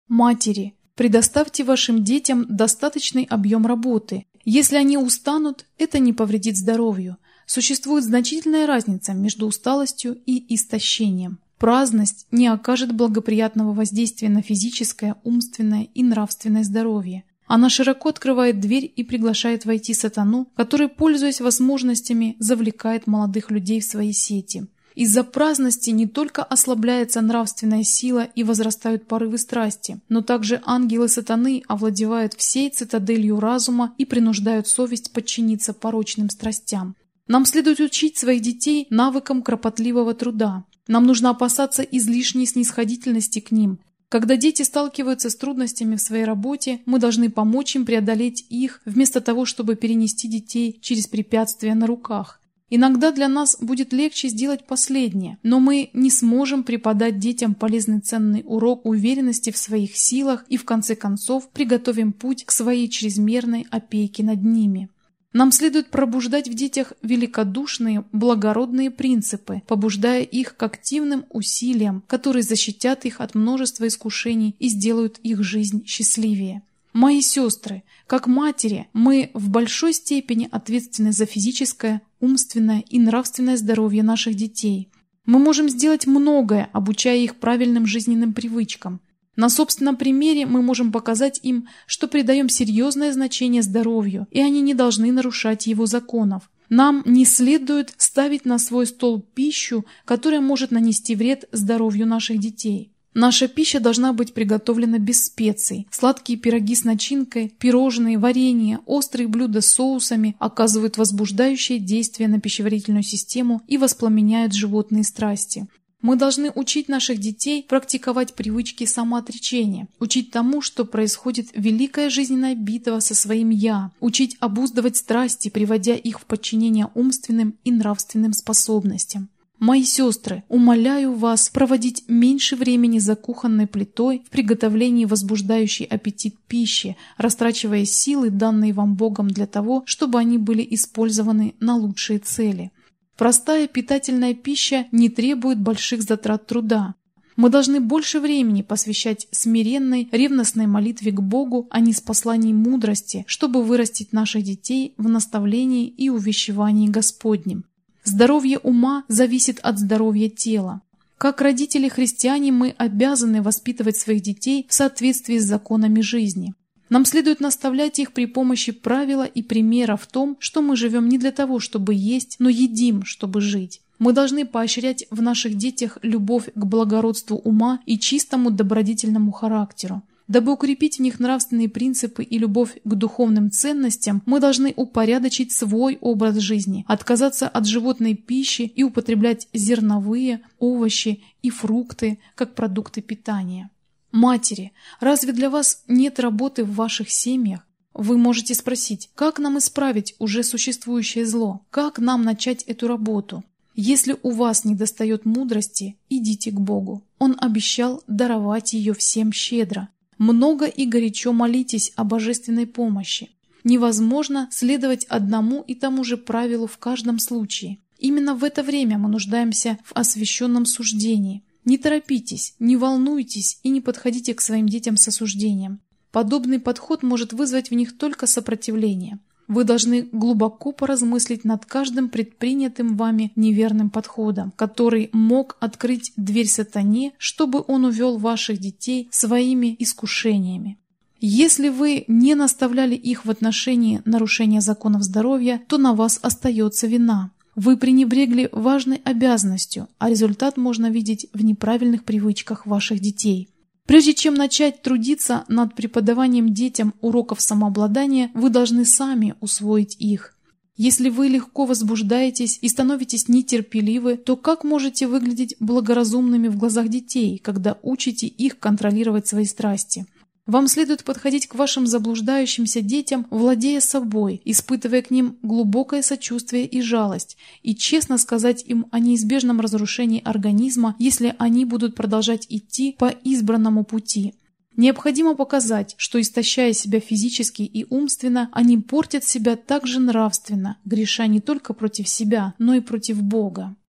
Матери, предоставьте вашим детям достаточный объем работы. Если они устанут, это не повредит здоровью. Существует значительная разница между усталостью и истощением. Праздность не окажет благоприятного воздействия на физическое, умственное и нравственное здоровье. Она широко открывает дверь и приглашает войти сатану, который, пользуясь возможностями, завлекает молодых людей в свои сети. Из-за праздности не только ослабляется нравственная сила и возрастают порывы страсти, но также ангелы сатаны овладевают всей цитаделью разума и принуждают совесть подчиниться порочным страстям. Нам следует учить своих детей навыкам кропотливого труда. Нам нужно опасаться излишней снисходительности к ним. Когда дети сталкиваются с трудностями в своей работе, мы должны помочь им преодолеть их, вместо того, чтобы перенести детей через препятствия на руках. Иногда для нас будет легче сделать последнее, но мы не сможем преподать детям полезный ценный урок уверенности в своих силах и в конце концов приготовим путь к своей чрезмерной опеке над ними. Нам следует пробуждать в детях великодушные, благородные принципы, побуждая их к активным усилиям, которые защитят их от множества искушений и сделают их жизнь счастливее. Мои сестры, как матери, мы в большой степени ответственны за физическое, умственное и нравственное здоровье наших детей. Мы можем сделать многое, обучая их правильным жизненным привычкам. На собственном примере мы можем показать им, что придаем серьезное значение здоровью, и они не должны нарушать его законов. Нам не следует ставить на свой стол пищу, которая может нанести вред здоровью наших детей. Наша пища должна быть приготовлена без специй. Сладкие пироги с начинкой, пирожные, варенье, острые блюда с соусами оказывают возбуждающее действие на пищеварительную систему и воспламеняют животные страсти. Мы должны учить наших детей практиковать привычки самоотречения, учить тому, что происходит великая жизненная битва со своим «я», учить обуздывать страсти, приводя их в подчинение умственным и нравственным способностям. Мои сестры, умоляю вас проводить меньше времени за кухонной плитой в приготовлении возбуждающей аппетит пищи, растрачивая силы, данные вам Богом, для того, чтобы они были использованы на лучшие цели. Простая питательная пища не требует больших затрат труда. Мы должны больше времени посвящать смиренной, ревностной молитве к Богу, а не спослании мудрости, чтобы вырастить наших детей в наставлении и увещевании Господнем. Здоровье ума зависит от здоровья тела. Как родители-христиане мы обязаны воспитывать своих детей в соответствии с законами жизни. Нам следует наставлять их при помощи правила и примера в том, что мы живем не для того, чтобы есть, но едим, чтобы жить. Мы должны поощрять в наших детях любовь к благородству ума и чистому добродетельному характеру. Дабы укрепить в них нравственные принципы и любовь к духовным ценностям, мы должны упорядочить свой образ жизни, отказаться от животной пищи и употреблять зерновые, овощи и фрукты как продукты питания. Матери, разве для вас нет работы в ваших семьях? Вы можете спросить, как нам исправить уже существующее зло? Как нам начать эту работу? Если у вас недостает мудрости, идите к Богу. Он обещал даровать ее всем щедро. Много и горячо молитесь о божественной помощи. Невозможно следовать одному и тому же правилу в каждом случае. Именно в это время мы нуждаемся в освященном суждении. Не торопитесь, не волнуйтесь и не подходите к своим детям с осуждением. Подобный подход может вызвать в них только сопротивление. Вы должны глубоко поразмыслить над каждым предпринятым вами неверным подходом, который мог открыть дверь сатане, чтобы он увел ваших детей своими искушениями. Если вы не наставляли их в отношении нарушения законов здоровья, то на вас остается вина. Вы пренебрегли важной обязанностью, а результат можно видеть в неправильных привычках ваших детей. Прежде чем начать трудиться над преподаванием детям уроков самообладания, вы должны сами усвоить их. Если вы легко возбуждаетесь и становитесь нетерпеливы, то как можете выглядеть благоразумными в глазах детей, когда учите их контролировать свои страсти? Вам следует подходить к вашим заблуждающимся детям, владея собой, испытывая к ним глубокое сочувствие и жалость, и честно сказать им о неизбежном разрушении организма, если они будут продолжать идти по избранному пути. Необходимо показать, что, истощая себя физически и умственно, они портят себя также нравственно, греша не только против себя, но и против Бога.